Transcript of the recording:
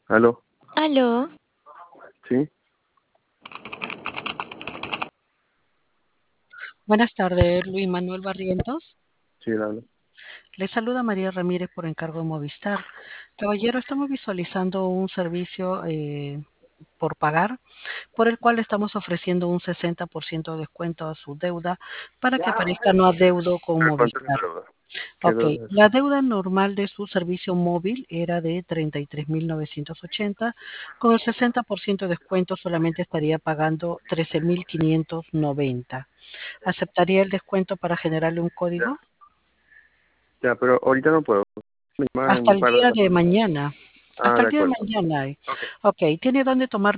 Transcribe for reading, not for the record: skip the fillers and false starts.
¿Aló? Aló, ¿Sí? Buenas tardes, Luis Manuel Barrientos. Sí, él habla. Le saluda María Ramírez por encargo de Movistar. Caballero, estamos visualizando un servicio por pagar, por el cual estamos ofreciendo un 60% de descuento a su deuda para que aparezca no adeudo con ¿Pero cuánto es la Movistar. deuda? ¿Qué Ok, deuda es? la deuda normal de su servicio móvil era de 33.980. Con el 60% de descuento solamente estaría pagando 13.590. ¿Aceptaría el descuento para generarle un Ya, código? ya, pero ahorita no puedo. Me llaman en Hasta un el par de día horas de más. mañana. Ah, Hasta de el día de acuerdo. mañana. Ok. Ok, ¿tiene dónde tomar